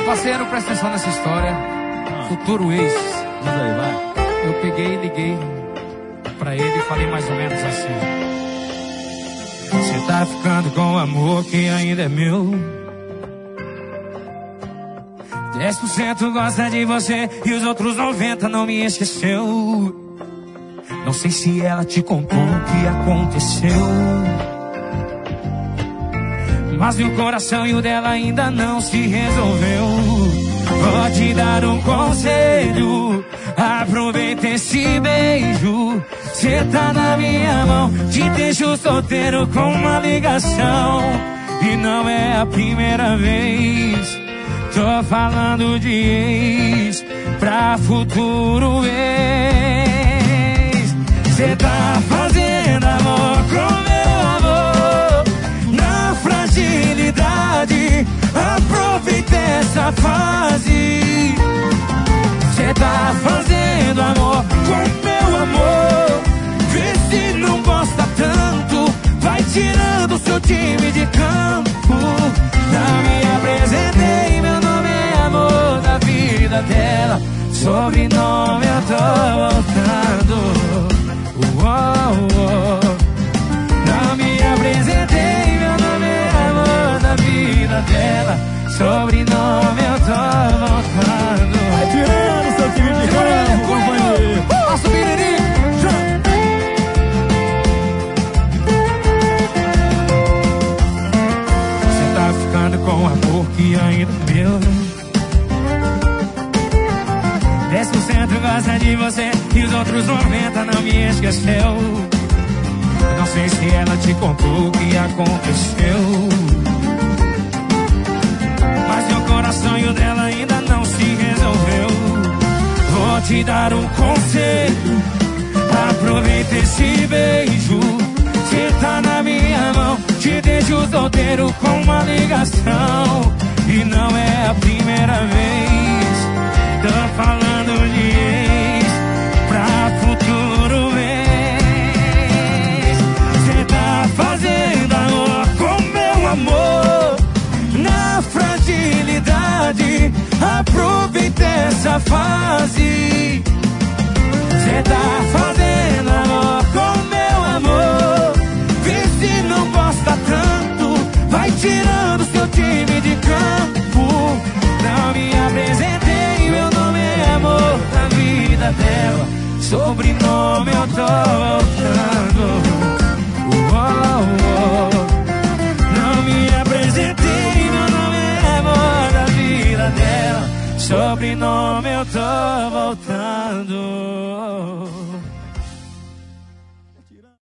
Parceiro, presta atenção nessa história. Futuro ex. Diz aí, vai. Eu peguei e liguei pra ele e falei mais ou menos assim: você tá ficando com o amor que ainda é meu. 10% gosta de você e os outros 90% não me esqueceu. Não sei se ela te contou o que aconteceu, mas meu coração e o dela ainda não se resolveu. Vou te dar um conselho, aproveita esse beijo. Cê tá na minha mão, te deixo solteiro com uma ligação. E não é a primeira vez, tô falando de ex pra futuro ex. Cê tá fazendo amor com meu amor na fragilidade. Aproveita essa fase. Cê tá fazendo amor com meu amor. Vê se não gosta tanto, vai tirando seu time de campo. Não me apresentei, meu nome é amor da vida dela. Sobrenome eu tô voltando. Não me apresentei, meu nome é amor da vida dela. Sobrenome eu tô voltando. Vai tirando seu time de campo, companheiro. Passa o biriri. Você tá ficando com um amor que ainda é meu. 10% gosta de você e os outros 90% não me esqueceu. Não sei se ela te contou o que aconteceu, mas meu coração e o dela ainda não se resolveu. Vou te dar um conselho, aproveita esse beijo. Cê tá na minha mão, te deixo solteiro com uma ligação. E não é a primeira vez, tô falando de ex pra futuro ex. Cê tá fazendo amor com meu amor na fragilidade. Aproveita essa fase. Cê tá fazendo amor com meu amor. Vê se não gosta tanto, vai tirando seu time de campo. Não me apresentei, meu nome é amor da vida dela. Sobrenome eu tô voltando. Não me apresentei, meu nome é amor da vida dela. Sobrenome eu tô voltando.